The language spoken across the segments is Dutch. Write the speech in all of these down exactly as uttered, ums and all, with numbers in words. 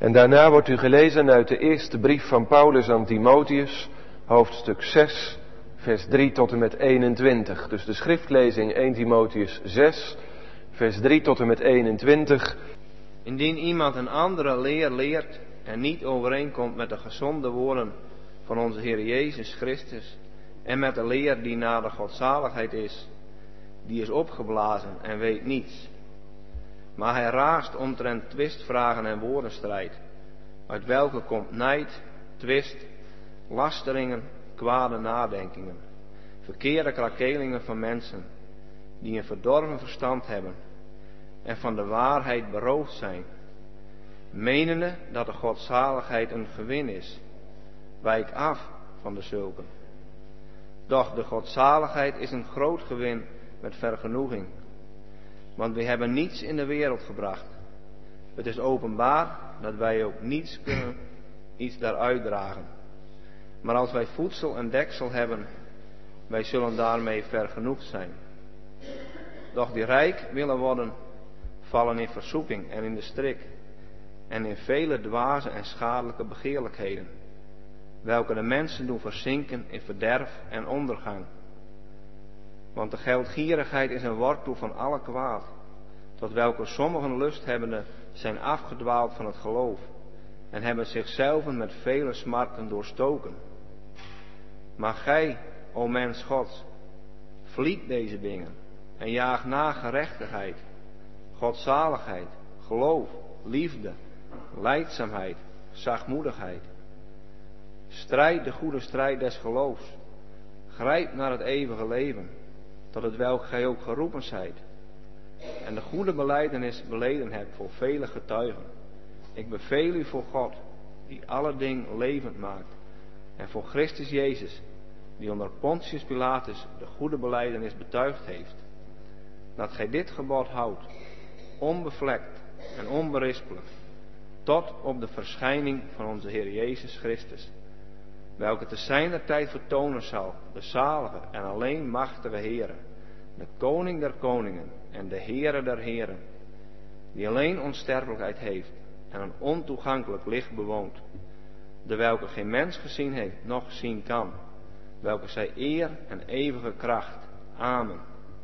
En daarna wordt u gelezen uit de eerste brief van Paulus aan Timotheus, hoofdstuk zes, vers drie tot en met eenentwintig. Dus de schriftlezing eerste Timotheus zes, vers drie tot en met eenentwintig. Indien iemand een andere leer leert en niet overeenkomt met de gezonde woorden van onze Heer Jezus Christus en met de leer die naar de godzaligheid is, die is opgeblazen en weet niets. Maar hij raast omtrent twistvragen en woordenstrijd, uit welke komt nijd, twist, lasteringen, kwade nadenkingen, verkeerde krakelingen van mensen, die een verdorven verstand hebben en van de waarheid beroofd zijn, menende dat de godzaligheid een gewin is. Wijk af van de zulken. Doch de godzaligheid is een groot gewin met vergenoeging. Want we hebben niets in de wereld gebracht. Het is openbaar dat wij ook niets kunnen iets daaruit dragen. Maar als wij voedsel en deksel hebben, wij zullen daarmee vergenoegd zijn. Doch die rijk willen worden, vallen in verzoeking en in de strik, en in vele dwaze en schadelijke begeerlijkheden, welke de mensen doen verzinken in verderf en ondergang. Want de geldgierigheid is een wortel van alle kwaad, tot welke sommigen lusthebbenden zijn afgedwaald van het geloof, en hebben zichzelf met vele smarten doorstoken. Maar gij, o mens Gods, vliet deze dingen, en jaag na gerechtigheid, godzaligheid, geloof, liefde, lijdzaamheid, zachtmoedigheid. Strijd de goede strijd des geloofs. Grijp naar het eeuwige leven, tot het welk gij ook geroepen zijt. En de goede belijdenis beleden hebt voor vele getuigen. Ik beveel u voor God, die alle dingen levend maakt, en voor Christus Jezus, die onder Pontius Pilatus de goede belijdenis betuigd heeft, dat gij dit gebod houdt, onbevlekt en onberispelijk, tot op de verschijning van onze Heer Jezus Christus, welke te zijner tijd vertonen zal, de zalige en alleen machtige Heere, de Koning der koningen en de Heere der heren, die alleen onsterfelijkheid heeft en een ontoegankelijk licht bewoont, de welke geen mens gezien heeft, noch zien kan, welke zij eer en eeuwige kracht. Amen.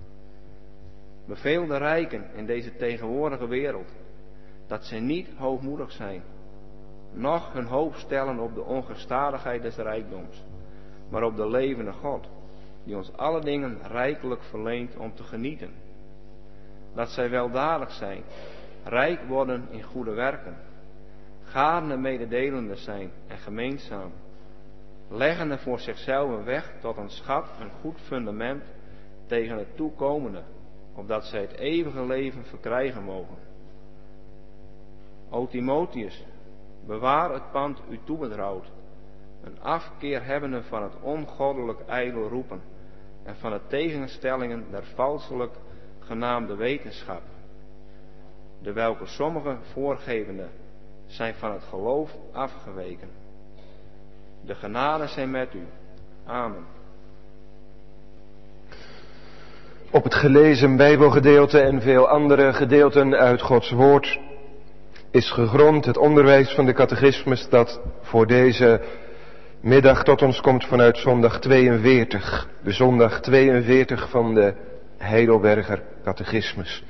Beveel de rijken in deze tegenwoordige wereld, dat zij niet hoogmoedig zijn, noch hun hoop stellen op de ongestadigheid des rijkdoms, maar op de levende God, die ons alle dingen rijkelijk verleent om te genieten. Dat zij weldadig zijn, rijk worden in goede werken, gaarne mededelende zijn en gemeenzaam, leggende voor zichzelf een weg tot een schat, een goed fundament tegen het toekomende, opdat zij het eeuwige leven verkrijgen mogen. O Timotheus, bewaar het pand u toebetrouwt, een afkeer hebbende van het ongoddelijk ijdel roepen en van de tegenstellingen der valselijk genaamde wetenschap, de welke sommige voorgevende zijn van het geloof afgeweken. De genade zijn met u. Amen. Op het gelezen Bijbelgedeelte en veel andere gedeelten uit Gods woord is gegrond het onderwijs van de catechismus dat voor deze middag tot ons komt vanuit zondag tweeënveertig. De zondag tweeënveertig van de Heidelberger catechismus.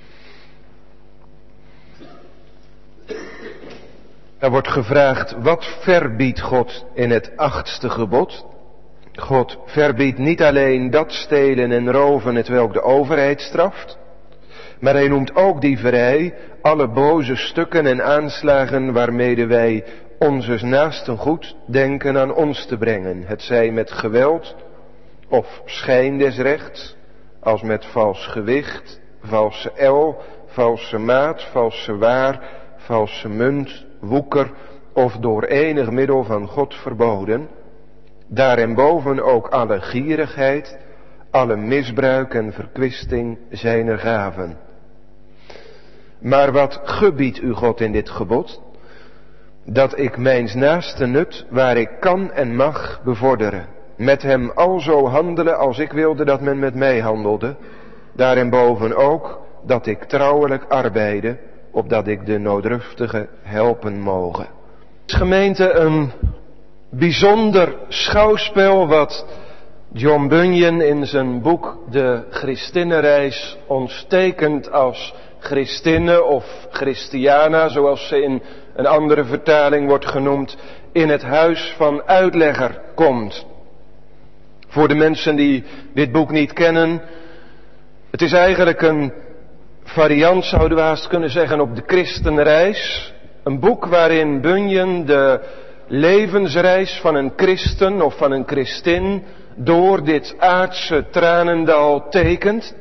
Er wordt gevraagd, wat verbiedt God in het achtste gebod? God verbiedt niet alleen dat stelen en roven hetwelk de overheid straft, maar hij noemt ook dieverij, alle boze stukken en aanslagen waarmede wij onzes naasten goed denken aan ons te brengen. Het zij met geweld of schijn des rechts, als met vals gewicht, valse el, valse maat, valse waar, valse munt, woeker of door enig middel van God verboden. Daarenboven ook alle gierigheid, alle misbruik en verkwisting zijner gaven. Maar wat gebiedt u God in dit gebod? Dat ik mijns naaste nut, waar ik kan en mag, bevorderen. Met hem alzo handelen als ik wilde dat men met mij handelde. Daarenboven ook dat ik trouwelijk arbeide, opdat ik de nooddruftige helpen moge. Gemeente, een bijzonder schouwspel wat John Bunyan in zijn boek De Christinnenreis ons tekent als Christinne of Christiana, zoals ze in een andere vertaling wordt genoemd, in het huis van uitlegger komt. Voor de mensen die dit boek niet kennen, het is eigenlijk een variant, zouden we haast kunnen zeggen, op de Christenreis. Een boek waarin Bunyan de levensreis van een christen of van een christin door dit aardse tranendal tekent.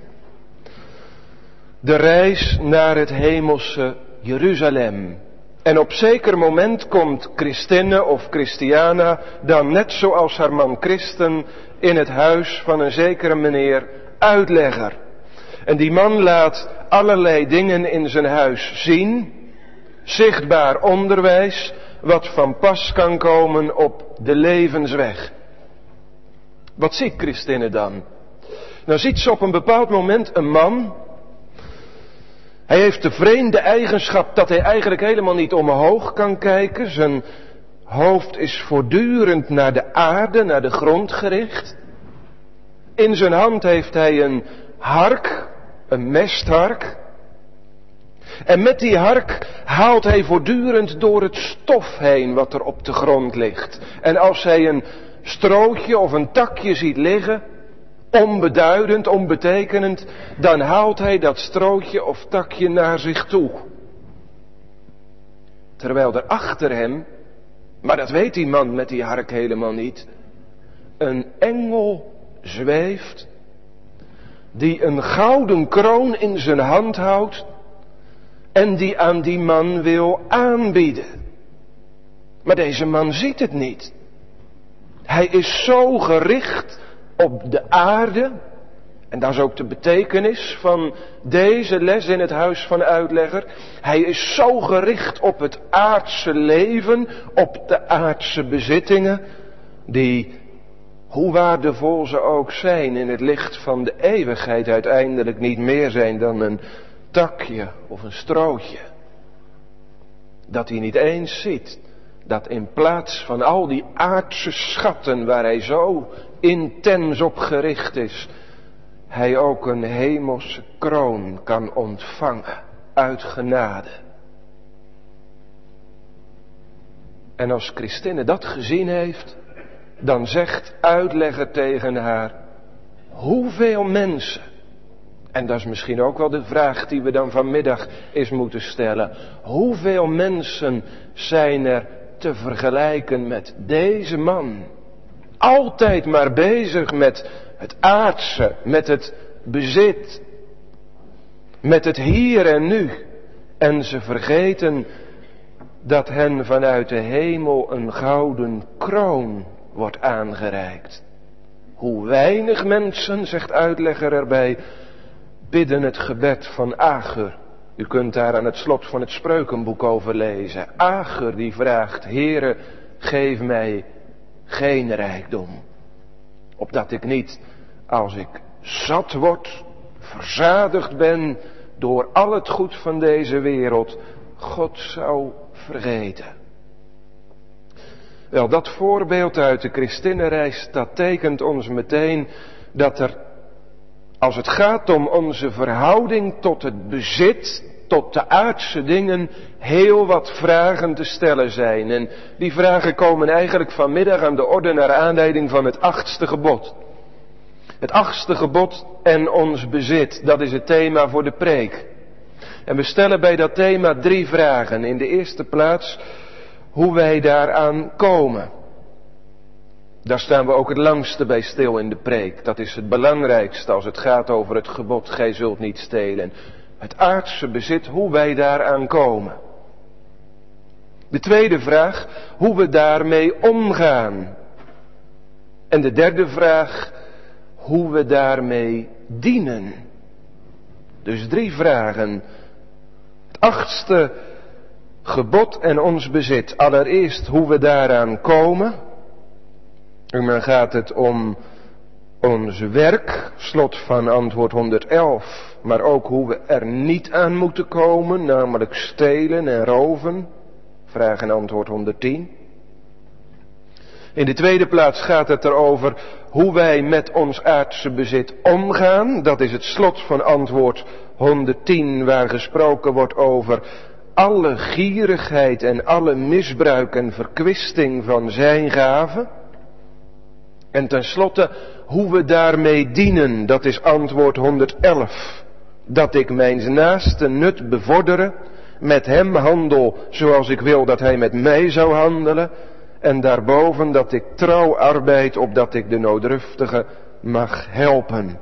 De reis naar het hemelse Jeruzalem. En op zeker moment komt Christinne of Christiana dan net zoals haar man Christen in het huis van een zekere meneer uitlegger. En die man laat allerlei dingen in zijn huis zien, zichtbaar onderwijs, wat van pas kan komen op de levensweg. Wat ziet Christinne dan? Nou ziet ze op een bepaald moment een man. Hij heeft de vreemde eigenschap dat hij eigenlijk helemaal niet omhoog kan kijken. Zijn hoofd is voortdurend naar de aarde, naar de grond gericht. In zijn hand heeft hij een hark, een mesthark. En met die hark haalt hij voortdurend door het stof heen wat er op de grond ligt. En als hij een strootje of een takje ziet liggen, onbeduidend, onbetekenend, dan haalt hij dat strootje of takje naar zich toe. Terwijl er achter hem, maar dat weet die man met die hark helemaal niet, een engel zweeft, die een gouden kroon in zijn hand houdt en die aan die man wil aanbieden. Maar deze man ziet het niet. Hij is zo gericht op de aarde, en dat is ook de betekenis van deze les in het huis van uitlegger. Hij is zo gericht op het aardse leven, op de aardse bezittingen, die, hoe waardevol ze ook zijn, in het licht van de eeuwigheid uiteindelijk niet meer zijn dan een takje of een strootje. Dat hij niet eens ziet dat in plaats van al die aardse schatten waar hij zo intens op gericht is, hij ook een hemelse kroon kan ontvangen uit genade. En als Christinne dat gezien heeft, dan zegt uitlegger tegen haar, hoeveel mensen, en dat is misschien ook wel de vraag die we dan vanmiddag eens moeten stellen, hoeveel mensen zijn er te vergelijken met deze man? Altijd maar bezig met het aardse, met het bezit, met het hier en nu. En ze vergeten dat hen vanuit de hemel een gouden kroon wordt aangereikt. Hoe weinig mensen, zegt uitlegger erbij, bidden het gebed van Agur. U kunt daar aan het slot van het Spreukenboek over lezen. Agur die vraagt, Heere, geef mij geen rijkdom, opdat ik niet, als ik zat word, verzadigd ben door al het goed van deze wereld, God zou vergeten. Wel, dat voorbeeld uit de Christinnenreis, dat tekent ons meteen dat er, als het gaat om onze verhouding tot het bezit, tot de aardse dingen, heel wat vragen te stellen zijn. En die vragen komen eigenlijk vanmiddag aan de orde naar aanleiding van het achtste gebod. Het achtste gebod en ons bezit, dat is het thema voor de preek. En we stellen bij dat thema drie vragen. In de eerste plaats, hoe wij daaraan komen. Daar staan we ook het langste bij stil in de preek. Dat is het belangrijkste als het gaat over het gebod, gij zult niet stelen. Het aardse bezit, hoe wij daaraan komen. De tweede vraag, hoe we daarmee omgaan. En de derde vraag, hoe we daarmee dienen. Dus drie vragen. Het achtste gebod en ons bezit. Allereerst hoe we daaraan komen. En dan gaat het om ons werk, slot van antwoord honderdelf. Maar ook hoe we er niet aan moeten komen, namelijk stelen en roven. Vraag en antwoord honderdtien. In de tweede plaats gaat het erover hoe wij met ons aardse bezit omgaan. Dat is het slot van antwoord honderdtien, waar gesproken wordt over alle gierigheid en alle misbruik en verkwisting van zijn gaven. En tenslotte hoe we daarmee dienen, dat is antwoord honderd-elf. Dat ik mijns naaste nut bevorderen, met hem handel zoals ik wil dat hij met mij zou handelen. En daarboven dat ik trouw arbeid opdat ik de nooddruftige mag helpen.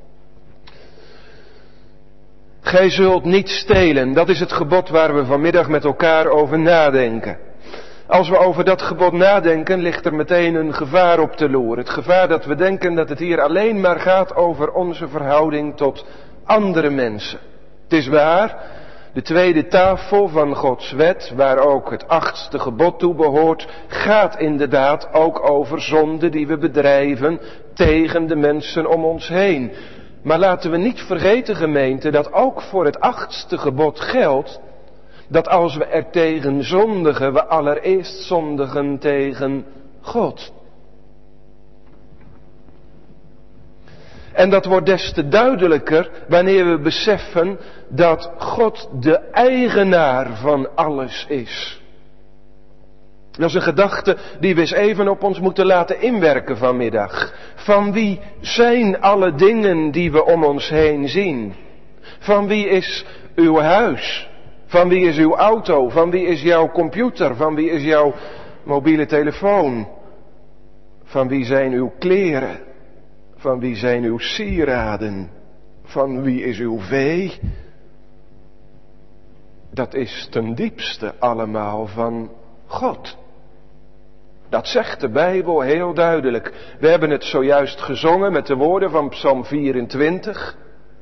Gij zult niet stelen, dat is het gebod waar we vanmiddag met elkaar over nadenken. Als we over dat gebod nadenken, ligt er meteen een gevaar op de loer. Het gevaar dat we denken dat het hier alleen maar gaat over onze verhouding tot andere mensen. Het is waar, de tweede tafel van Gods wet, waar ook het achtste gebod toe behoort, gaat inderdaad ook over zonde die we bedrijven tegen de mensen om ons heen. Maar laten we niet vergeten, gemeente, dat ook voor het achtste gebod geldt dat als we er tegen zondigen, we allereerst zondigen tegen God. En dat wordt des te duidelijker wanneer we beseffen dat God de eigenaar van alles is. Dat is een gedachte die we eens even op ons moeten laten inwerken vanmiddag. Van wie zijn alle dingen die we om ons heen zien? Van wie is uw huis? Van wie is uw auto? Van wie is jouw computer? Van wie is jouw mobiele telefoon? Van wie zijn uw kleren? Van wie zijn uw sieraden? Van wie is uw vee? Dat is ten diepste allemaal van God. Dat zegt de Bijbel heel duidelijk. We hebben het zojuist gezongen met de woorden van Psalm vierentwintig.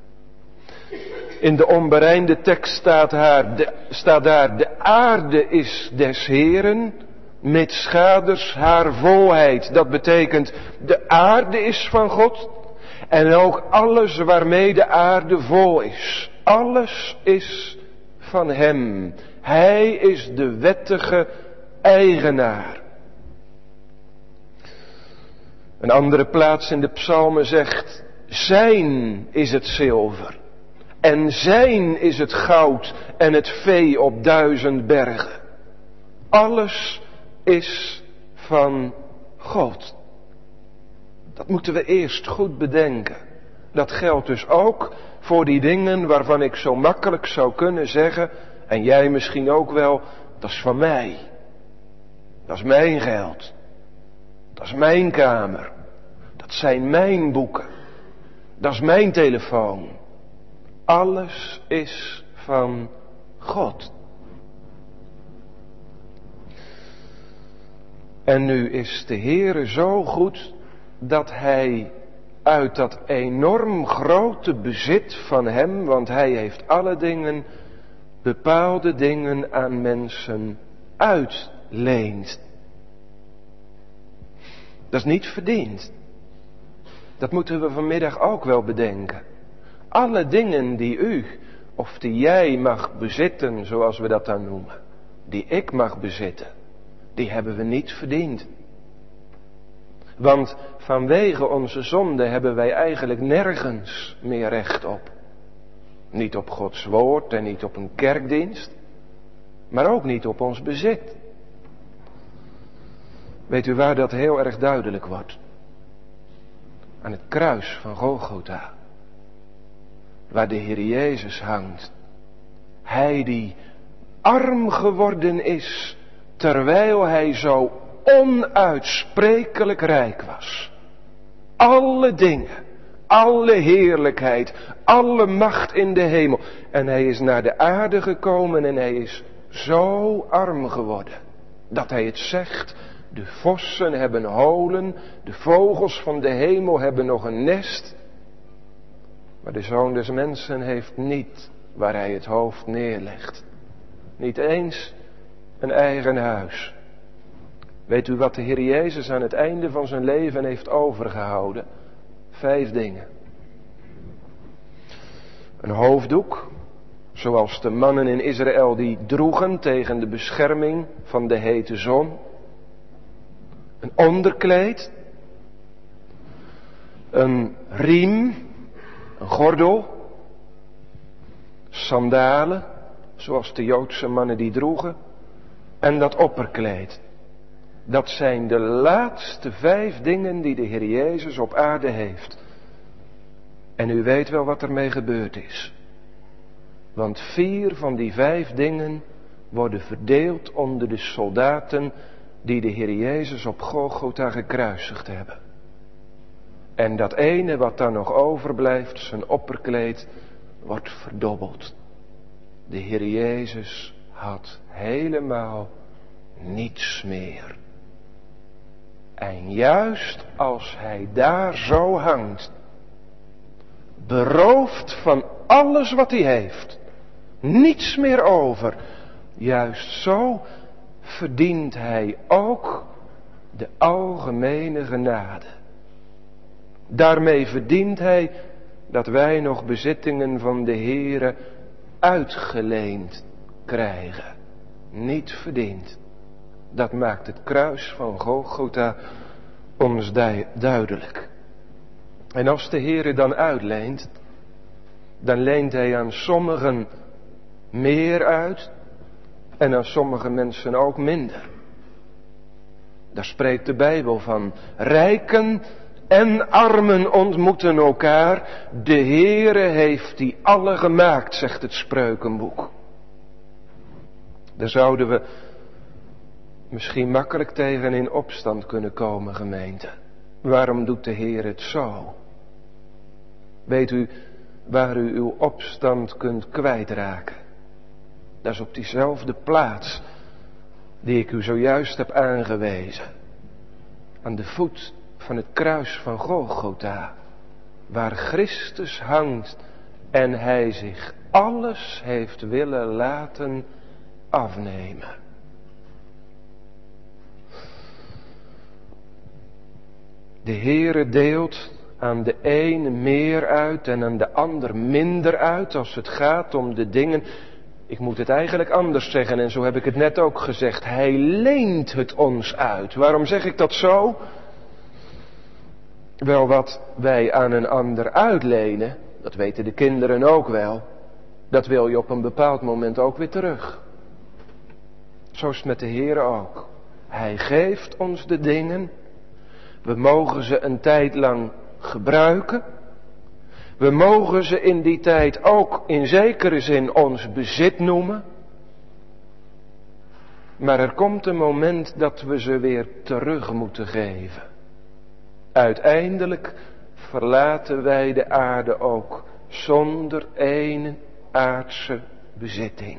In de onberijmde tekst staat, haar, de, staat daar, de aarde is des Heeren, met schaders haar volheid. Dat betekent, de aarde is van God en ook alles waarmee de aarde vol is. Alles is van hem. Hij is de wettige eigenaar. Een andere plaats in de psalmen zegt, zijn is het zilver. En zijn is het goud en het vee op duizend bergen. Alles is van God. Dat moeten we eerst goed bedenken. Dat geldt dus ook voor die dingen waarvan ik zo makkelijk zou kunnen zeggen, en jij misschien ook wel, dat is van mij. Dat is mijn geld. Dat is mijn kamer. Dat zijn mijn boeken. Dat is mijn telefoon. Alles is van God. En nu is de Heere zo goed dat Hij uit dat enorm grote bezit van Hem, want Hij heeft alle dingen, bepaalde dingen aan mensen uitleent. Dat is niet verdiend. Dat moeten we vanmiddag ook wel bedenken. Alle dingen die u of die jij mag bezitten, zoals we dat dan noemen, die ik mag bezitten, die hebben we niet verdiend. Want vanwege onze zonde hebben wij eigenlijk nergens meer recht op. Niet op Gods woord en niet op een kerkdienst, maar ook niet op ons bezit. Weet u waar dat heel erg duidelijk wordt? Aan het kruis van Golgotha. Waar de Heer Jezus hangt. Hij die arm geworden is, terwijl hij zo onuitsprekelijk rijk was. Alle dingen, alle heerlijkheid, alle macht in de hemel. En hij is naar de aarde gekomen en hij is zo arm geworden, dat hij het zegt, de vossen hebben holen, de vogels van de hemel hebben nog een nest. Maar de Zoon des Mensen heeft niet waar hij het hoofd neerlegt. Niet eens een eigen huis. Weet u wat de Heer Jezus aan het einde van zijn leven heeft overgehouden? Vijf dingen. Een hoofddoek, Zoals de mannen in Israël die droegen tegen de bescherming van de hete zon. Een onderkleed. Een riem. Een gordel. Sandalen. Zoals de Joodse mannen die droegen. En dat opperkleed. Dat zijn de laatste vijf dingen die de Heer Jezus op aarde heeft. En u weet wel wat ermee gebeurd is. Want vier van die vijf dingen worden verdeeld onder de soldaten die de Heer Jezus op Golgotha gekruisigd hebben. En dat ene wat dan nog overblijft, zijn opperkleed, wordt verdobbeld. De Heer Jezus had helemaal niets meer. En juist als hij daar zo hangt, beroofd van alles wat hij heeft, niets meer over, juist zo verdient hij ook de algemene genade. Daarmee verdient hij dat wij nog bezittingen van de Heere uitgeleend krijgen. Niet verdiend. Dat maakt het kruis van Golgotha ons duidelijk. En als de Heere dan uitleent, dan leent hij aan sommigen meer uit en aan sommige mensen ook minder. Daar spreekt de Bijbel van. Rijken en armen ontmoeten elkaar. De Heere heeft die alle gemaakt, zegt het Spreukenboek. Daar zouden we misschien makkelijk tegen in opstand kunnen komen, gemeente. Waarom doet de Heer het zo? Weet u waar u uw opstand kunt kwijtraken? Dat is op diezelfde plaats die ik u zojuist heb aangewezen. Aan de voet van het kruis van Golgotha. Waar Christus hangt en hij zich alles heeft willen laten afnemen. De Heere deelt aan de ene meer uit en aan de ander minder uit als het gaat om de dingen. Ik moet het eigenlijk anders zeggen en zo heb ik het net ook gezegd. Hij leent het ons uit. Waarom zeg ik dat zo? Wel, wat wij aan een ander uitlenen, dat weten de kinderen ook wel, dat wil je op een bepaald moment ook weer terug. Zo is het met de Heer ook. Hij geeft ons de dingen. We mogen ze een tijd lang gebruiken. We mogen ze in die tijd ook in zekere zin ons bezit noemen. Maar er komt een moment dat we ze weer terug moeten geven. Uiteindelijk verlaten wij de aarde ook zonder één aardse bezitting.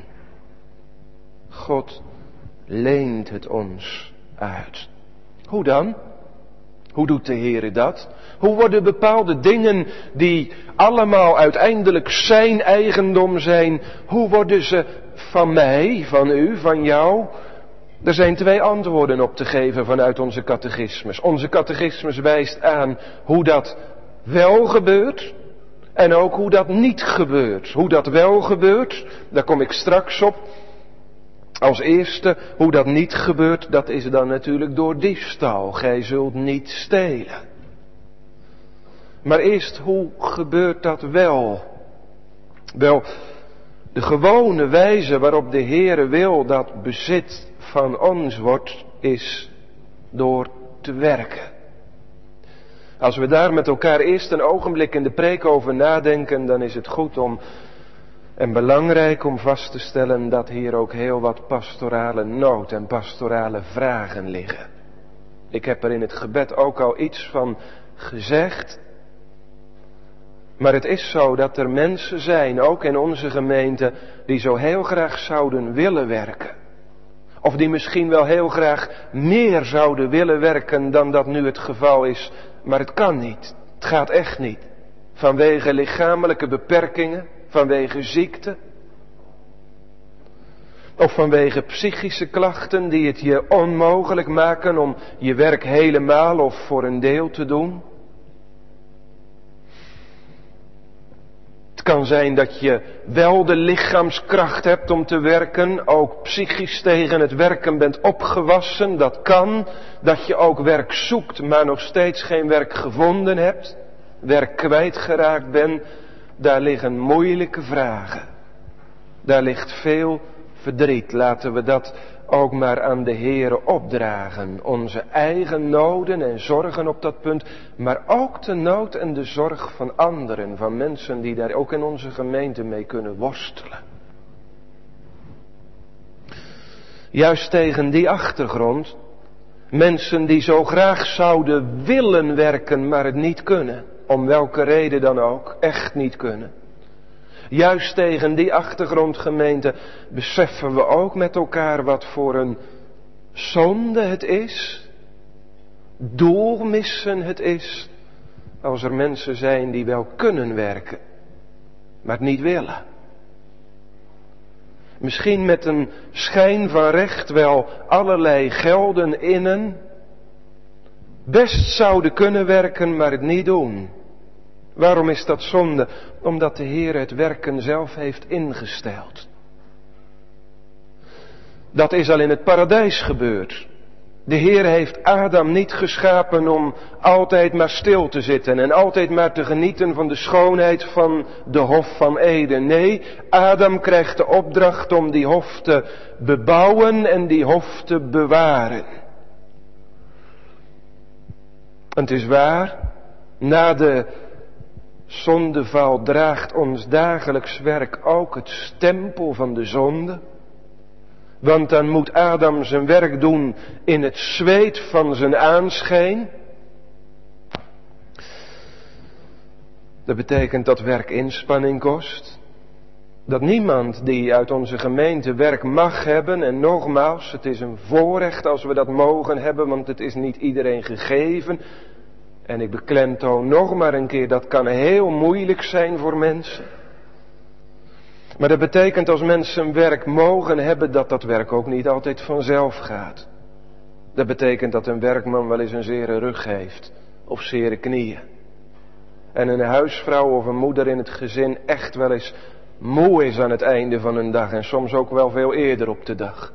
God leent het ons uit. Hoe dan? Hoe doet de Heere dat? Hoe worden bepaalde dingen die allemaal uiteindelijk zijn eigendom zijn, hoe worden ze van mij, van u, van jou? Er zijn twee antwoorden op te geven vanuit onze catechismus. Onze catechismus wijst aan hoe dat wel gebeurt en ook hoe dat niet gebeurt. Hoe dat wel gebeurt, daar kom ik straks op. Als eerste, hoe dat niet gebeurt, dat is dan natuurlijk door diefstal. Gij zult niet stelen. Maar eerst, hoe gebeurt dat wel? Wel, de gewone wijze waarop de Heere wil dat bezit van ons wordt, is door te werken. Als we daar met elkaar eerst een ogenblik in de preek over nadenken, dan is het goed om en belangrijk om vast te stellen dat hier ook heel wat pastorale nood en pastorale vragen liggen. Ik heb er in het gebed ook al iets van gezegd. Maar het is zo dat er mensen zijn, ook in onze gemeente, die zo heel graag zouden willen werken. Of die misschien wel heel graag meer zouden willen werken dan dat nu het geval is. Maar het kan niet. Het gaat echt niet. Vanwege lichamelijke beperkingen, vanwege ziekte. Of vanwege psychische klachten die het je onmogelijk maken om je werk helemaal of voor een deel te doen. Het kan zijn dat je wel de lichaamskracht hebt om te werken, ook psychisch tegen het werken bent opgewassen. Dat kan, dat je ook werk zoekt, maar nog steeds geen werk gevonden hebt. Werk kwijtgeraakt bent, daar liggen moeilijke vragen. Daar ligt veel verdriet. Laten we dat ook maar aan de Heere opdragen. Onze eigen noden en zorgen op dat punt. Maar ook de nood en de zorg van anderen. Van mensen die daar ook in onze gemeente mee kunnen worstelen. Juist tegen die achtergrond. Mensen die zo graag zouden willen werken, maar het niet kunnen. Om welke reden dan ook. Echt niet kunnen. Juist tegen die achtergrond, gemeente, beseffen we ook met elkaar wat voor een zonde het is, doelmissen het is, als er mensen zijn die wel kunnen werken, maar het niet willen. Misschien met een schijn van recht wel allerlei gelden innen, best zouden kunnen werken, maar het niet doen. Waarom is dat zonde? Omdat de Heer het werken zelf heeft ingesteld. Dat is al in het paradijs gebeurd. De Heer heeft Adam niet geschapen om altijd maar stil te zitten en altijd maar te genieten van de schoonheid van de Hof van Eden. Nee, Adam krijgt de opdracht om die hof te bebouwen en die hof te bewaren. En het is waar, na de zondeval draagt ons dagelijks werk ook het stempel van de zonde. Want dan moet Adam zijn werk doen in het zweet van zijn aanschijn. Dat betekent dat werk inspanning kost. Dat niemand die uit onze gemeente werk mag hebben, en nogmaals, het is een voorrecht als we dat mogen hebben, want het is niet iedereen gegeven. En ik beklemtoon nog maar een keer, dat kan heel moeilijk zijn voor mensen. Maar dat betekent als mensen werk mogen hebben, dat dat werk ook niet altijd vanzelf gaat. Dat betekent dat een werkman wel eens een zere rug heeft, of zere knieën. En een huisvrouw of een moeder in het gezin echt wel eens moe is aan het einde van een dag, en soms ook wel veel eerder op de dag.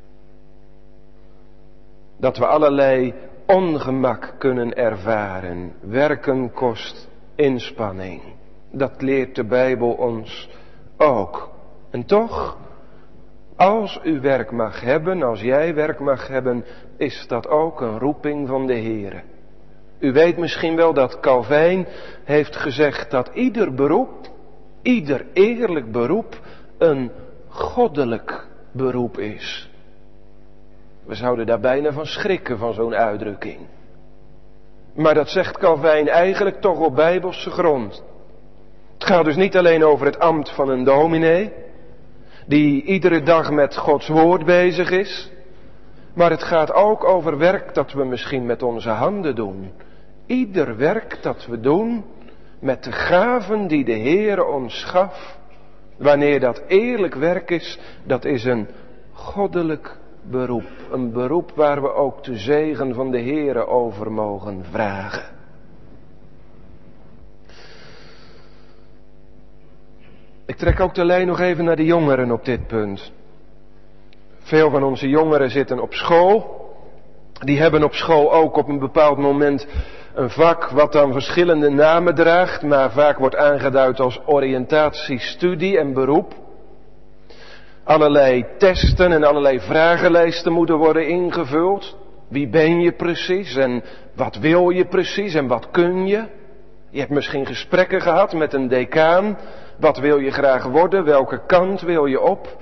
Dat we allerlei ongemak kunnen ervaren. Werken kost inspanning. Dat leert de Bijbel ons ook. En toch, als u werk mag hebben, als jij werk mag hebben, is dat ook een roeping van de Heere. U weet misschien wel dat Calvijn heeft gezegd dat ieder beroep, ieder eerlijk beroep, een goddelijk beroep is. We zouden daar bijna van schrikken, van zo'n uitdrukking. Maar dat zegt Calvijn eigenlijk toch op bijbelse grond. Het gaat dus niet alleen over het ambt van een dominee, die iedere dag met Gods woord bezig is. Maar het gaat ook over werk dat we misschien met onze handen doen. Ieder werk dat we doen met de gaven die de Heere ons gaf. Wanneer dat eerlijk werk is, dat is een goddelijk beroep. Een beroep waar we ook de zegen van de Heere over mogen vragen. Ik trek ook de lijn nog even naar de jongeren op dit punt. Veel van onze jongeren zitten op school. Die hebben op school ook op een bepaald moment een vak wat dan verschillende namen draagt, maar vaak wordt aangeduid als oriëntatie, studie en beroep. Allerlei testen en allerlei vragenlijsten moeten worden ingevuld. Wie ben je precies en wat wil je precies en wat kun je? Je hebt misschien gesprekken gehad met een decaan. Wat wil je graag worden? Welke kant wil je op?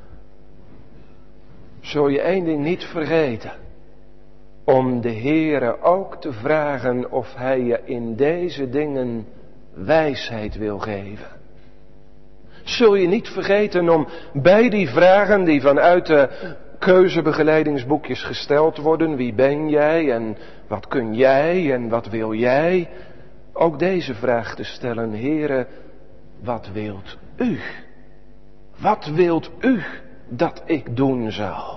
Zul je één ding niet vergeten. Om de Heere ook te vragen of Hij je in deze dingen wijsheid wil geven. Zul je niet vergeten om bij die vragen die vanuit de keuzebegeleidingsboekjes gesteld worden. Wie ben jij en wat kun jij en wat wil jij? Ook deze vraag te stellen. Heere, wat wilt u? Wat wilt u dat ik doen zal?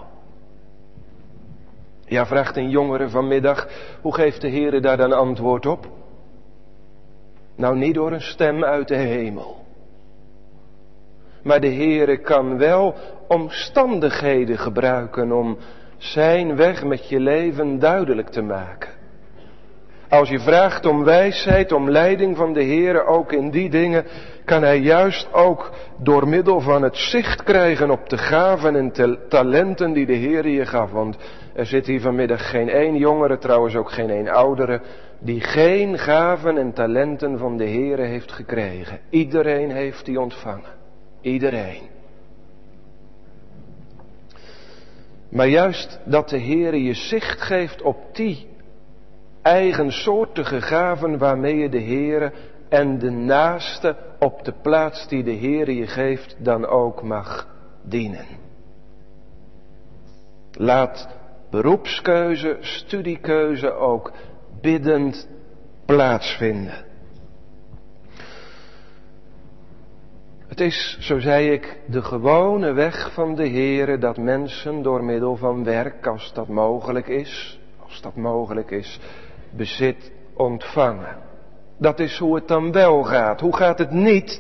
Ja, vraagt een jongere vanmiddag, hoe geeft de Heere daar dan antwoord op? Nou, niet door een stem uit de hemel. Maar de Heere kan wel omstandigheden gebruiken om zijn weg met je leven duidelijk te maken. Als je vraagt om wijsheid, om leiding van de Heere, ook in die dingen, kan hij juist ook door middel van het zicht krijgen op de gaven en te- talenten die de Heere je gaf. Want er zit hier vanmiddag geen één jongere, trouwens ook geen één oudere, die geen gaven en talenten van de Heere heeft gekregen. Iedereen heeft die ontvangen. Iedereen. Maar juist dat de Heere je zicht geeft op die eigensoortige gaven waarmee je de Heere en de naaste op de plaats die de Heere je geeft dan ook mag dienen. Laat beroepskeuze, studiekeuze ook biddend plaatsvinden. Het is, zo zei ik, de gewone weg van de Heere dat mensen door middel van werk, als dat mogelijk is, als dat mogelijk is, bezit ontvangen. Dat is hoe het dan wel gaat. Hoe gaat het niet?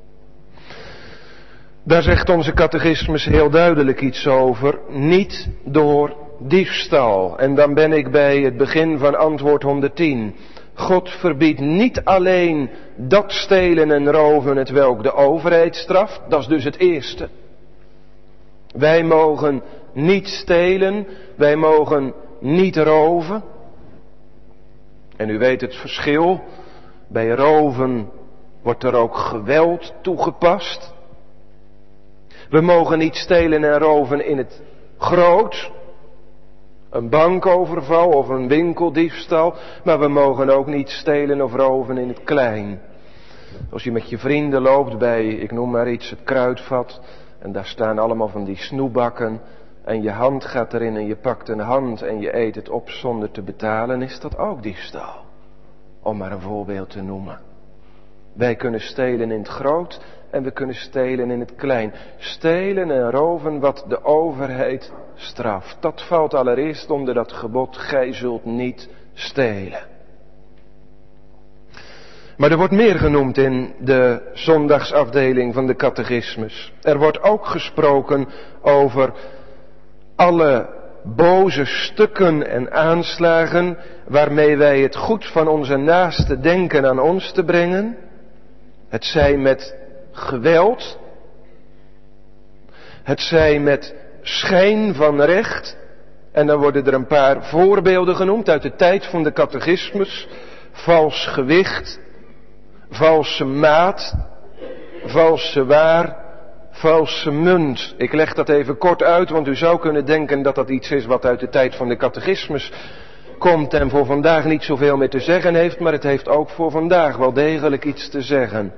Daar zegt onze catechismus heel duidelijk iets over. Niet door diefstal. En dan ben ik bij het begin van antwoord honderdtien. God verbiedt niet alleen dat stelen en roven het welk de overheid straft. Dat is dus het eerste. Wij mogen niet stelen. Wij mogen niet roven. En u weet het verschil. Bij roven wordt er ook geweld toegepast. We mogen niet stelen en roven in het groot. Een bankoverval of een winkeldiefstal. Maar we mogen ook niet stelen of roven in het klein. Als je met je vrienden loopt bij, ik noem maar iets, het kruidvat. En daar staan allemaal van die snoebakken. En je hand gaat erin en je pakt een hand en je eet het op zonder te betalen. Is dat ook diefstal? Om maar een voorbeeld te noemen. Wij kunnen stelen in het groot en we kunnen stelen in het klein. Stelen en roven wat de overheid straft. Dat valt allereerst onder dat gebod, gij zult niet stelen. Maar er wordt meer genoemd in de zondagsafdeling van de catechismus. Er wordt ook gesproken over alle boze stukken en aanslagen waarmee wij het goed van onze naaste denken aan ons te brengen. Het zij met geweld. Het zij met schijn van recht. En dan worden er een paar voorbeelden genoemd uit de tijd van de catechismus. Vals gewicht, valse maat, valse waar, valse munt. Ik leg dat even kort uit, want u zou kunnen denken dat dat iets is wat uit de tijd van de catechismus komt en voor vandaag niet zoveel meer te zeggen heeft, maar het heeft ook voor vandaag wel degelijk iets te zeggen.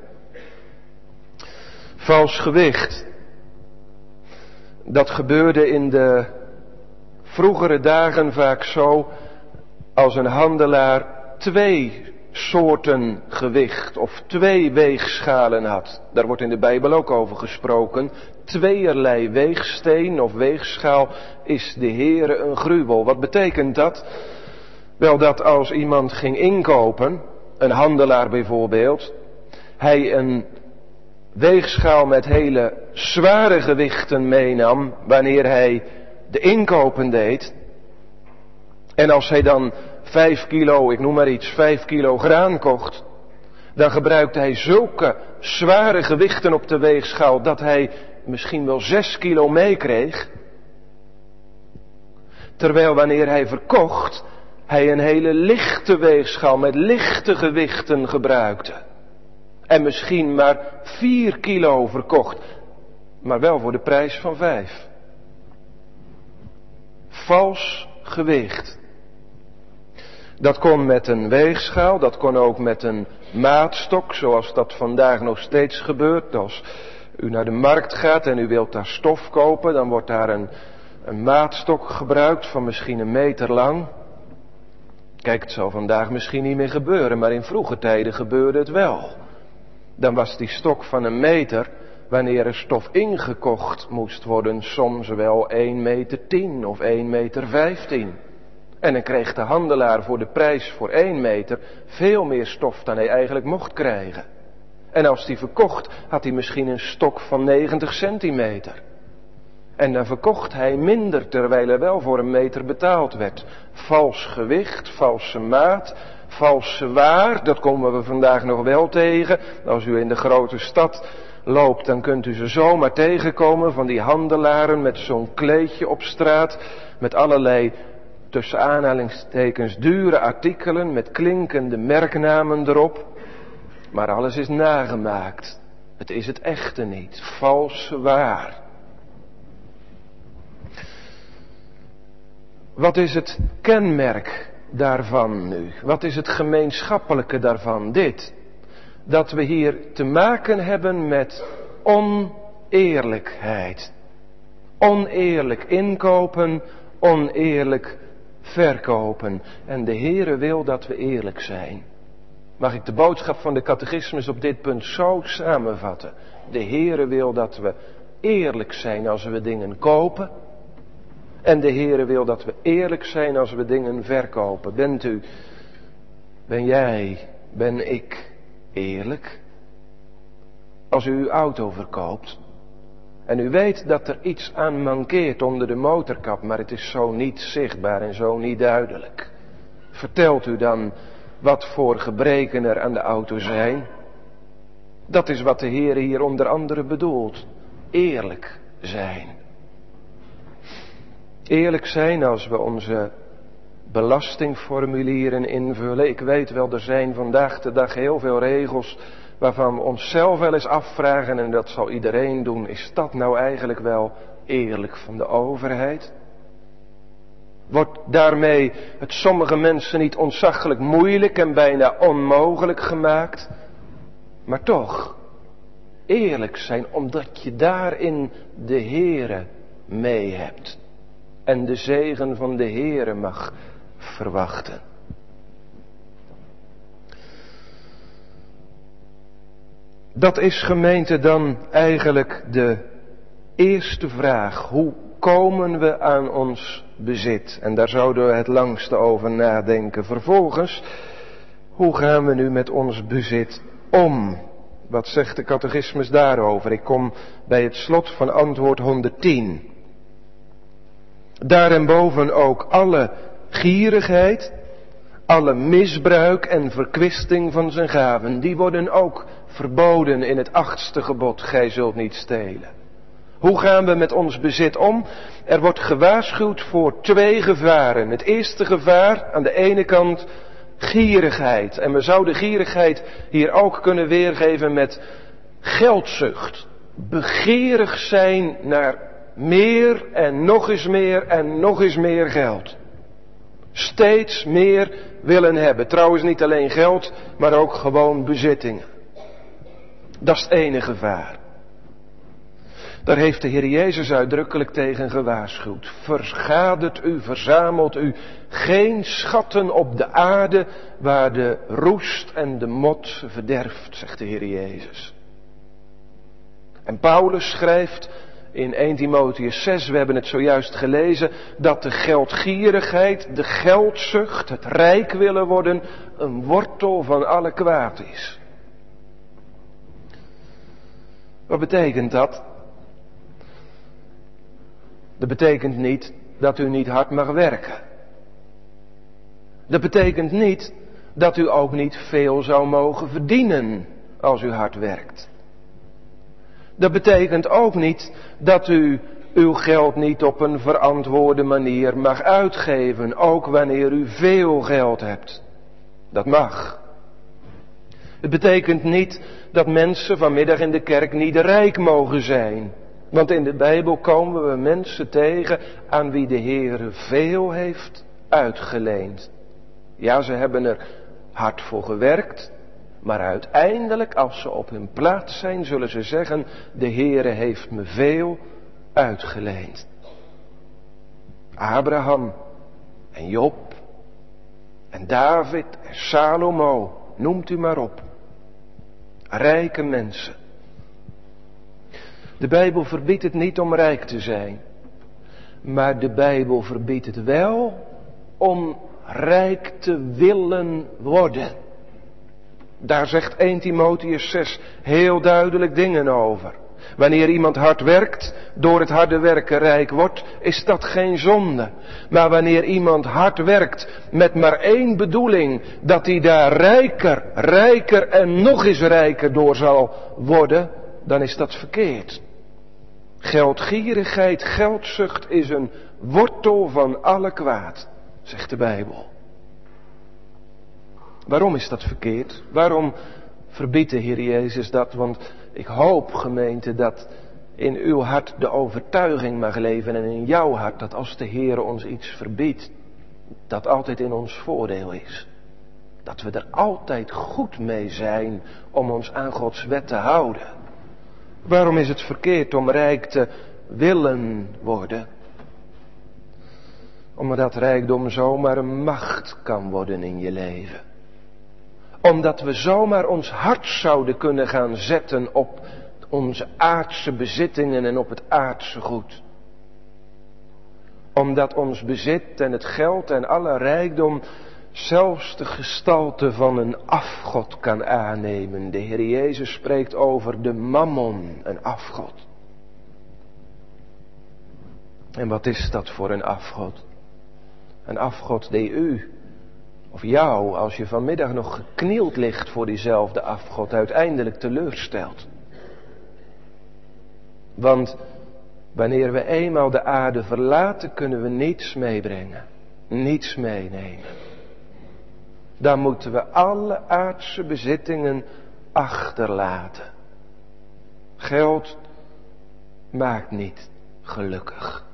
Vals gewicht. Dat gebeurde in de vroegere dagen vaak zo als een handelaar twee soorten gewicht of twee weegschalen had. Daar wordt in de Bijbel ook over gesproken. Tweeërlei weegsteen of weegschaal is de Heere een gruwel. Wat betekent dat? Wel, dat als iemand ging inkopen, een handelaar bijvoorbeeld, hij een weegschaal met hele zware gewichten meenam wanneer hij de inkopen deed. En als hij dan vijf kilo, ik noem maar iets, vijf kilo graan kocht, dan gebruikte hij zulke zware gewichten op de weegschaal dat hij misschien wel zes kilo meekreeg. Terwijl wanneer hij verkocht, hij een hele lichte weegschaal met lichte gewichten gebruikte. En misschien maar vier kilo verkocht, maar wel voor de prijs van vijf. Vals gewicht. Dat kon met een weegschaal, dat kon ook met een maatstok, zoals dat vandaag nog steeds gebeurt. Als u naar de markt gaat en u wilt daar stof kopen, dan wordt daar een, een maatstok gebruikt van misschien een meter lang. Kijk, het zal vandaag misschien niet meer gebeuren, maar in vroege tijden gebeurde het wel. Dan was die stok van een meter, wanneer er stof ingekocht moest worden, soms wel één meter tien of één meter vijftien. En dan kreeg de handelaar voor de prijs voor één meter veel meer stof dan hij eigenlijk mocht krijgen. En als die verkocht, had hij misschien een stok van negentig centimeter. En dan verkocht hij minder, terwijl er wel voor een meter betaald werd. Vals gewicht, valse maat, valse waar, dat komen we vandaag nog wel tegen. Als u in de grote stad loopt, dan kunt u ze zomaar tegenkomen van die handelaren met zo'n kleedje op straat. Met allerlei, tussen aanhalingstekens, dure artikelen met klinkende merknamen erop. Maar alles is nagemaakt. Het is het echte niet. Valse waar. Wat is het kenmerk daarvan nu? Wat is het gemeenschappelijke daarvan? Dit. Dat we hier te maken hebben met oneerlijkheid. Oneerlijk inkopen, oneerlijk verkopen. En de Heere wil dat we eerlijk zijn. Mag ik de boodschap van de catechismus op dit punt zo samenvatten? De Heere wil dat we eerlijk zijn als we dingen kopen. En de Heere wil dat we eerlijk zijn als we dingen verkopen. Bent u, ben jij, ben ik eerlijk? Als u uw auto verkoopt en u weet dat er iets aan mankeert onder de motorkap, maar het is zo niet zichtbaar en zo niet duidelijk. Vertelt u dan wat voor gebreken er aan de auto zijn? Dat is wat de Heer hier onder andere bedoelt. Eerlijk zijn. Eerlijk zijn als we onze belastingformulieren invullen. Ik weet wel, er zijn vandaag de dag heel veel regels waarvan we onszelf wel eens afvragen, en dat zal iedereen doen, is dat nou eigenlijk wel eerlijk van de overheid? Wordt daarmee het sommige mensen niet ontzaglijk moeilijk en bijna onmogelijk gemaakt? Maar toch, eerlijk zijn omdat je daarin de Heere mee hebt. En de zegen van de Heere mag verwachten. Dat is, gemeente, dan eigenlijk de eerste vraag. Hoe komen we aan ons bezit? En daar zouden we het langste over nadenken. Vervolgens, hoe gaan we nu met ons bezit om? Wat zegt de catechismus daarover? Ik kom bij het slot van antwoord honderdtien. Daarenboven ook alle gierigheid, alle misbruik en verkwisting van zijn gaven, die worden ook verboden in het achtste gebod, gij zult niet stelen. Hoe gaan we met ons bezit om? Er wordt gewaarschuwd voor twee gevaren. Het eerste gevaar, aan de ene kant gierigheid. En we zouden gierigheid hier ook kunnen weergeven met geldzucht. Begeerig zijn naar meer en nog eens meer en nog eens meer geld. Steeds meer willen hebben. Trouwens niet alleen geld, maar ook gewoon bezittingen. Dat is het ene gevaar. Daar heeft de Heer Jezus uitdrukkelijk tegen gewaarschuwd. Vergadert u, verzamelt u geen schatten op de aarde waar de roest en de mot verderft, zegt de Heer Jezus. En Paulus schrijft in eerste Timotheüs zes, we hebben het zojuist gelezen, dat de geldgierigheid, de geldzucht, het rijk willen worden, een wortel van alle kwaad is. Wat betekent dat? Dat betekent niet dat u niet hard mag werken. Dat betekent niet dat u ook niet veel zou mogen verdienen als u hard werkt. Dat betekent ook niet dat u uw geld niet op een verantwoorde manier mag uitgeven, ook wanneer u veel geld hebt. Dat mag. Het betekent niet dat mensen vanmiddag in de kerk niet rijk mogen zijn. Want in de Bijbel komen we mensen tegen aan wie de Heer veel heeft uitgeleend. Ja, ze hebben er hard voor gewerkt. Maar uiteindelijk, als ze op hun plaats zijn, zullen ze zeggen, de Heere heeft me veel uitgeleend. Abraham en Job en David en Salomo, noemt u maar op. Rijke mensen. De Bijbel verbiedt het niet om rijk te zijn. Maar de Bijbel verbiedt het wel om rijk te willen worden. Daar zegt eerste Timotheüs zes heel duidelijk dingen over. Wanneer iemand hard werkt, door het harde werken rijk wordt, is dat geen zonde. Maar wanneer iemand hard werkt met maar één bedoeling, dat hij daar rijker, rijker en nog eens rijker door zal worden, dan is dat verkeerd. Geldgierigheid, geldzucht is een wortel van alle kwaad, zegt de Bijbel. Waarom is dat verkeerd? Waarom verbiedt de Heer Jezus dat? Want ik hoop, gemeente, dat in uw hart de overtuiging mag leven en in jouw hart dat als de Heer ons iets verbiedt, dat altijd in ons voordeel is. Dat we er altijd goed mee zijn om ons aan Gods wet te houden. Waarom is het verkeerd om rijk te willen worden? Omdat rijkdom zomaar een macht kan worden in je leven. Omdat we zomaar ons hart zouden kunnen gaan zetten op onze aardse bezittingen en op het aardse goed. Omdat ons bezit en het geld en alle rijkdom zelfs de gestalte van een afgod kan aannemen. De Heer Jezus spreekt over de mammon, een afgod. En wat is dat voor een afgod? Een afgod die u of jou, als je vanmiddag nog geknield ligt voor diezelfde afgod, uiteindelijk teleurstelt. Want wanneer we eenmaal de aarde verlaten, kunnen we niets meebrengen. Niets meenemen. Dan moeten we alle aardse bezittingen achterlaten. Geld maakt niet gelukkig.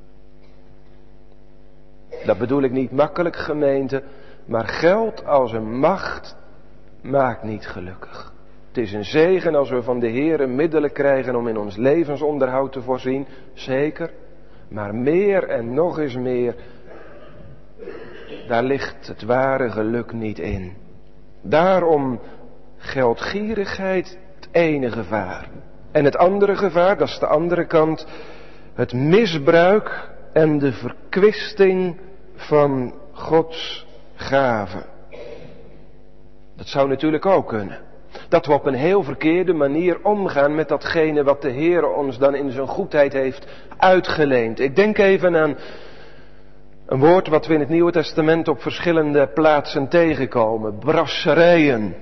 Dat bedoel ik niet makkelijk, gemeente, maar geld als een macht maakt niet gelukkig. Het is een zegen als we van de Heere middelen krijgen om in ons levensonderhoud te voorzien, zeker. Maar meer en nog eens meer, daar ligt het ware geluk niet in. Daarom geldgierigheid het ene gevaar. En het andere gevaar, dat is de andere kant, het misbruik en de verkwisting van Gods gave. Dat zou natuurlijk ook kunnen. Dat we op een heel verkeerde manier omgaan met datgene wat de Heer ons dan in zijn goedheid heeft uitgeleend. Ik denk even aan een woord wat we in het Nieuwe Testament op verschillende plaatsen tegenkomen. Brasserijen.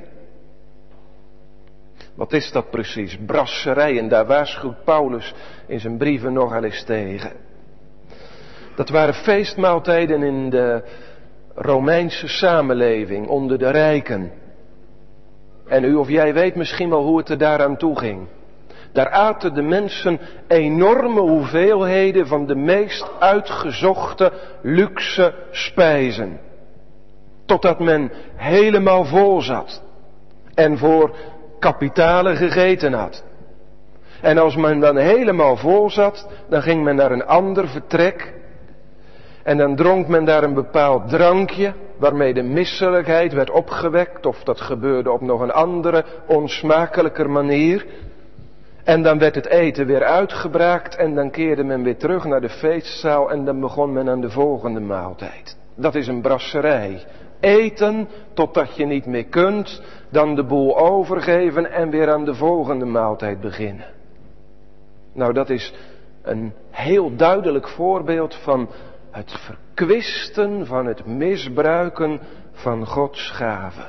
Wat is dat precies? Brasserijen, daar waarschuwt Paulus in zijn brieven nogal eens tegen. Dat waren feestmaaltijden in de Romeinse samenleving onder de rijken. En u of jij weet misschien wel hoe het er daaraan toe ging. Daar aten de mensen enorme hoeveelheden van de meest uitgezochte luxe spijzen. Totdat men helemaal vol zat. En voor kapitalen gegeten had. En als men dan helemaal vol zat, dan ging men naar een ander vertrek. En dan dronk men daar een bepaald drankje, waarmee de misselijkheid werd opgewekt, of dat gebeurde op nog een andere, onsmakelijker manier. En dan werd het eten weer uitgebraakt en dan keerde men weer terug naar de feestzaal en dan begon men aan de volgende maaltijd. Dat is een brasserij. Eten totdat je niet meer kunt, dan de boel overgeven en weer aan de volgende maaltijd beginnen. Nou, dat is een heel duidelijk voorbeeld van het verkwisten, van het misbruiken van Gods gave.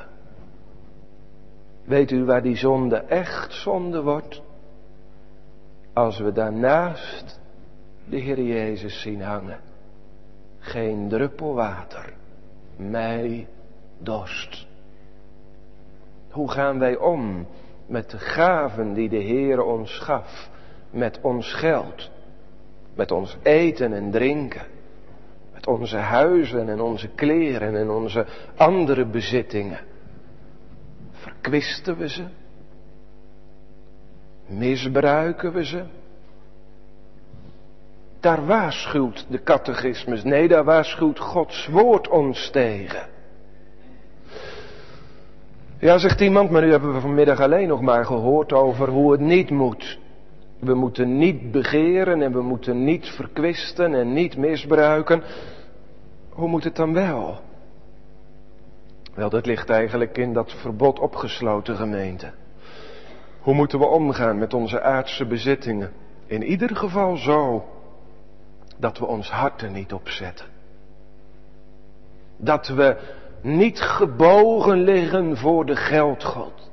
Weet u waar die zonde echt zonde wordt? Als we daarnaast de Heer Jezus zien hangen. Geen druppel water, mij dorst. Hoe gaan wij om met de gaven die de Heer ons gaf? Met ons geld, met ons eten en drinken, met onze huizen en onze kleren en onze andere bezittingen. Verkwisten we ze? Misbruiken we ze? Daar waarschuwt de catechismus, nee, daar waarschuwt Gods woord ons tegen. Ja, zegt iemand, maar nu hebben we vanmiddag alleen nog maar gehoord over hoe het niet moet. We moeten niet begeren en we moeten niet verkwisten en niet misbruiken. Hoe moet het dan wel? Wel, dat ligt eigenlijk in dat verbod opgesloten, gemeente. Hoe moeten we omgaan met onze aardse bezittingen? In ieder geval zo dat we ons hart er niet op zetten. Dat we niet gebogen liggen voor de geldgod.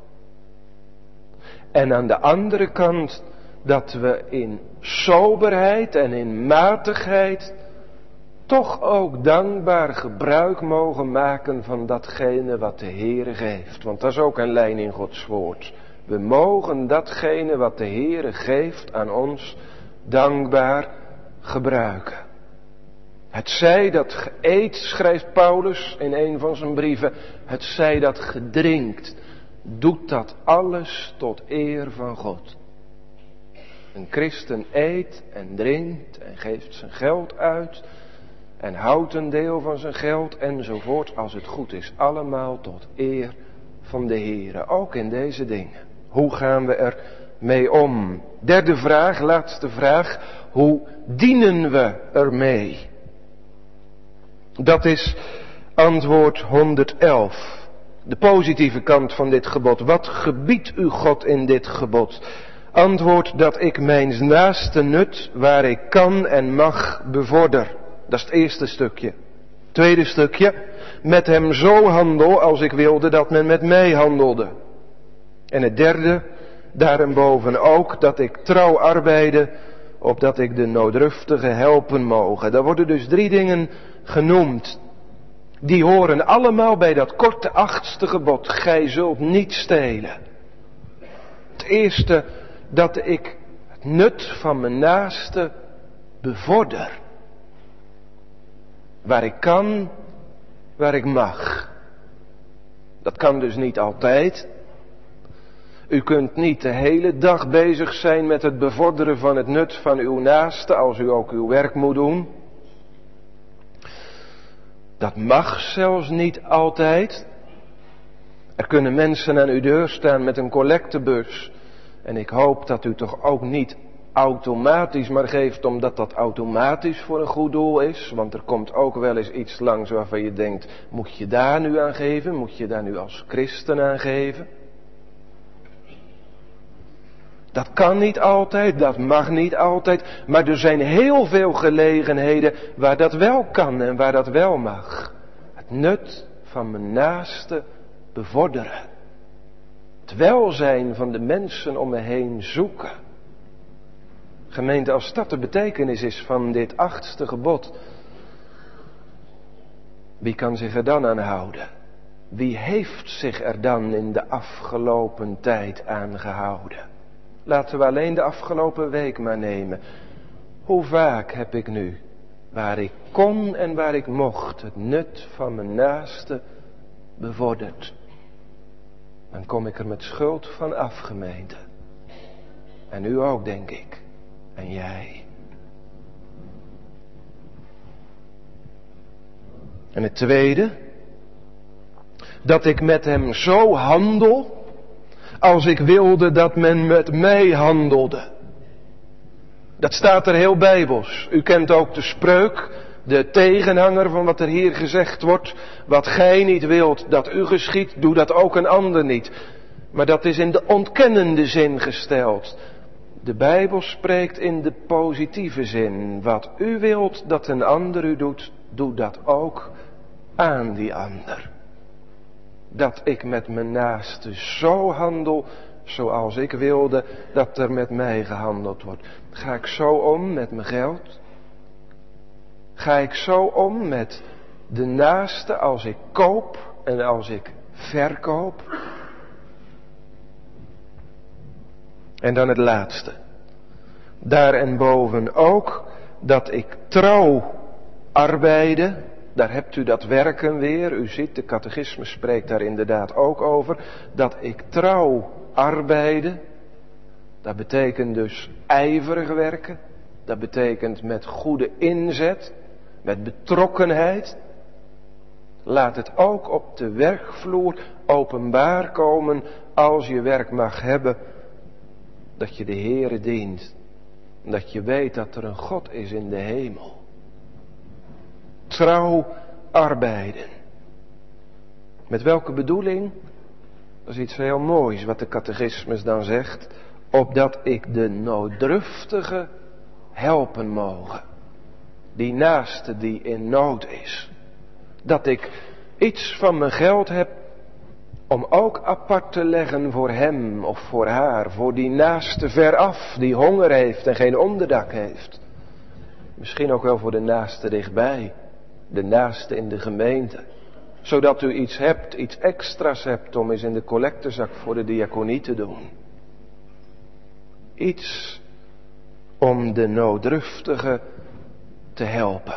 En aan de andere kant dat we in soberheid en in matigheid toch ook dankbaar gebruik mogen maken van datgene wat de Heere geeft. Want dat is ook een lijn in Gods woord. We mogen datgene wat de Heere geeft aan ons dankbaar gebruiken. Het zij dat ge eet, schrijft Paulus in een van zijn brieven, het zij dat gedrinkt, doet dat alles tot eer van God. Een christen eet en drinkt en geeft zijn geld uit en houdt een deel van zijn geld enzovoort, als het goed is, allemaal tot eer van de Heere, ook in deze dingen. Hoe gaan we er mee om? Derde vraag, laatste vraag, hoe dienen we ermee? Dat is antwoord honderdelf. De positieve kant van dit gebod. Wat gebiedt u God in dit gebod? Antwoord dat ik mijn naaste nut waar ik kan en mag bevorder. Dat is het eerste stukje. Tweede stukje. Met hem zo handel als ik wilde dat men met mij handelde. En het derde. Daarenboven ook dat ik trouw arbeide opdat ik de nooddruftige helpen mogen. Daar worden dus drie dingen genoemd. Die horen allemaal bij dat korte achtste gebod. Gij zult niet stelen. Het eerste, dat ik het nut van mijn naaste bevorder. Waar ik kan, waar ik mag. Dat kan dus niet altijd. U kunt niet de hele dag bezig zijn met het bevorderen van het nut van uw naaste als u ook uw werk moet doen. Dat mag zelfs niet altijd. Er kunnen mensen aan uw deur staan met een collectebus. En ik hoop dat u toch ook niet automatisch maar geeft omdat dat automatisch voor een goed doel is. Want er komt ook wel eens iets langs waarvan je denkt, moet je daar nu aan geven? Moet je daar nu als christen aan geven? Dat kan niet altijd, dat mag niet altijd, maar er zijn heel veel gelegenheden waar dat wel kan en waar dat wel mag. Het nut van mijn naaste bevorderen. Het welzijn van de mensen om me heen zoeken. Gemeente, als dat de betekenis is van dit achtste gebod, wie kan zich er dan aan houden? Wie heeft zich er dan in de afgelopen tijd aan gehouden? Laten we alleen de afgelopen week maar nemen. Hoe vaak heb ik nu, waar ik kon en waar ik mocht, het nut van mijn naaste bevorderd. Dan kom ik er met schuld van af, gemeente. En u ook, denk ik. En jij. En het tweede, dat ik met hem zo handel als ik wilde dat men met mij handelde. Dat staat er heel bijbels. U kent ook de spreuk, de tegenhanger van wat er hier gezegd wordt. Wat gij niet wilt dat u geschiedt, doe dat ook een ander niet. Maar dat is in de ontkennende zin gesteld. De Bijbel spreekt in de positieve zin. Wat u wilt dat een ander u doet, doe dat ook aan die ander. Dat ik met mijn naaste zo handel zoals ik wilde dat er met mij gehandeld wordt. Ga ik zo om met mijn geld? Ga ik zo om met de naaste als ik koop en als ik verkoop? En dan het laatste. Daarenboven ook dat ik trouw arbeide. Daar hebt u dat werken weer. U ziet, de catechisme spreekt daar inderdaad ook over. Dat ik trouw arbeide. Dat betekent dus ijverig werken. Dat betekent met goede inzet. Met betrokkenheid. Laat het ook op de werkvloer openbaar komen als je werk mag hebben. Dat je de Heere dient. Dat je weet dat er een God is in de hemel. Trouw arbeiden. Met welke bedoeling? Dat is iets heel moois wat de catechismus dan zegt. Opdat ik de nooddruftige helpen mogen. Die naaste die in nood is. Dat ik iets van mijn geld heb om ook apart te leggen voor hem of voor haar. Voor die naaste veraf die honger heeft en geen onderdak heeft. Misschien ook wel voor de naaste dichtbij. De naaste in de gemeente. Zodat u iets hebt, iets extra's hebt om eens in de collectezak voor de diaconie te doen. Iets om de nooddruftige te helpen.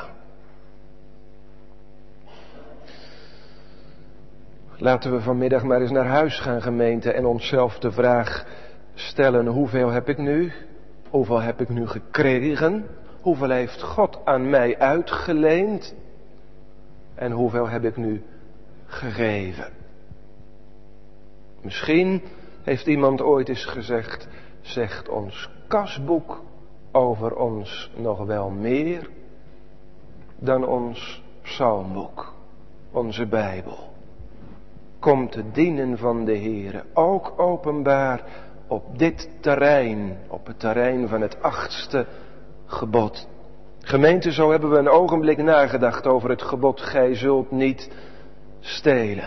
Laten we vanmiddag maar eens naar huis gaan, gemeente, en onszelf de vraag stellen: hoeveel heb ik nu? Hoeveel heb ik nu gekregen? Hoeveel heeft God aan mij uitgeleend? En hoeveel heb ik nu gegeven? Misschien heeft iemand ooit eens gezegd: zegt ons kasboek over ons nog wel meer dan ons psalmboek, onze Bijbel. Komt te dienen van de Heere, ook openbaar op dit terrein, op het terrein van het achtste gebod. Gemeente, zo hebben we een ogenblik nagedacht over het gebod: gij zult niet stelen.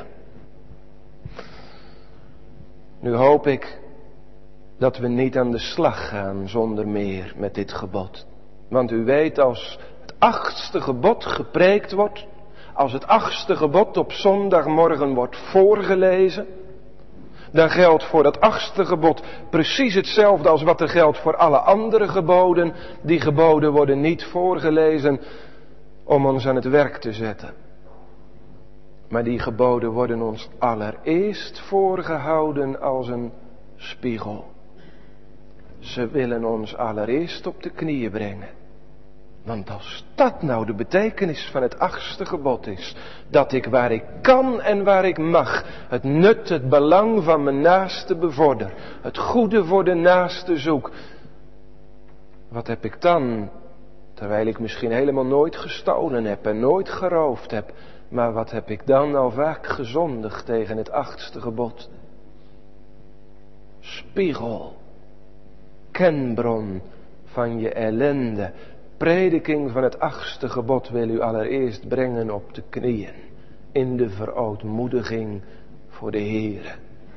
Nu hoop ik dat we niet aan de slag gaan zonder meer met dit gebod. Want u weet, als het achtste gebod gepreekt wordt, als het achtste gebod op zondagmorgen wordt voorgelezen, dan geldt voor dat achtste gebod precies hetzelfde als wat er geldt voor alle andere geboden. Die geboden worden niet voorgelezen om ons aan het werk te zetten. Maar die geboden worden ons allereerst voorgehouden als een spiegel. Ze willen ons allereerst op de knieën brengen. Want als dat nou de betekenis van het achtste gebod is, dat ik waar ik kan en waar ik mag, het nut, het belang van mijn naaste bevorder, het goede voor de naaste zoek. Wat heb ik dan, terwijl ik misschien helemaal nooit gestolen heb en nooit geroofd heb, maar wat heb ik dan al vaak gezondigd tegen het achtste gebod? Spiegel, kenbron van je ellende. Prediking van het achtste gebod wil u allereerst brengen op de knieën, in de verootmoediging voor de Heere.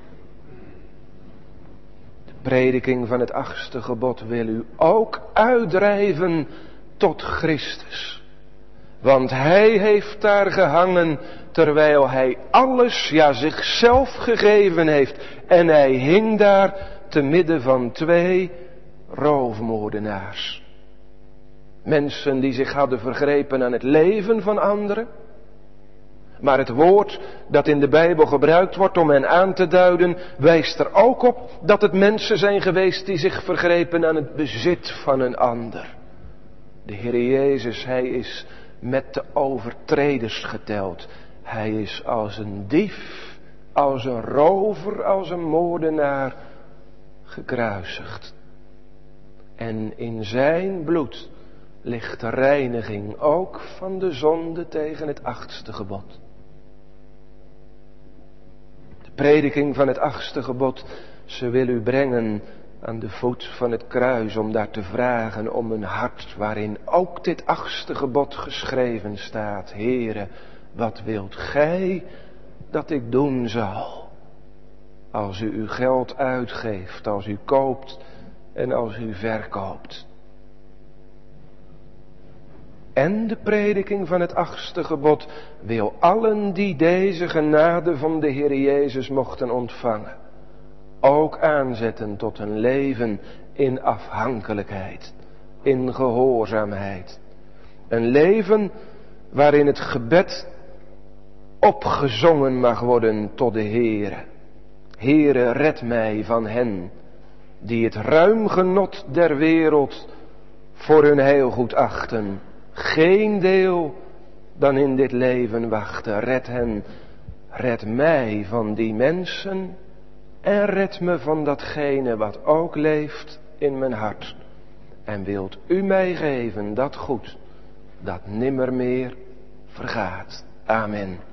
De prediking van het achtste gebod wil u ook uitdrijven tot Christus. Want hij heeft daar gehangen terwijl hij alles, ja zichzelf gegeven heeft. En hij hing daar te midden van twee roofmoordenaars. Mensen die zich hadden vergrepen aan het leven van anderen. Maar het woord dat in de Bijbel gebruikt wordt om hen aan te duiden, wijst er ook op dat het mensen zijn geweest die zich vergrepen aan het bezit van een ander. De Heer Jezus, hij is met de overtreders geteld. Hij is als een dief, als een rover, als een moordenaar gekruisigd. En in zijn bloed ligt de reiniging ook van de zonde tegen het achtste gebod. De prediking van het achtste gebod, ze wil u brengen aan de voet van het kruis om daar te vragen om een hart waarin ook dit achtste gebod geschreven staat. Heere, wat wilt gij dat ik doen zal? Als u uw geld uitgeeft, als u koopt en als u verkoopt. En de prediking van het achtste gebod wil allen die deze genade van de Heer Jezus mochten ontvangen, ook aanzetten tot een leven in afhankelijkheid, in gehoorzaamheid. Een leven waarin het gebed opgezongen mag worden tot de Heere. Heere, red mij van hen die het ruim genot der wereld voor hun heel goed achten, geen deel dan in dit leven wachten. Red hen, red mij van die mensen en red me van datgene wat ook leeft in mijn hart. En wilt u mij geven dat goed, dat nimmer meer vergaat. Amen.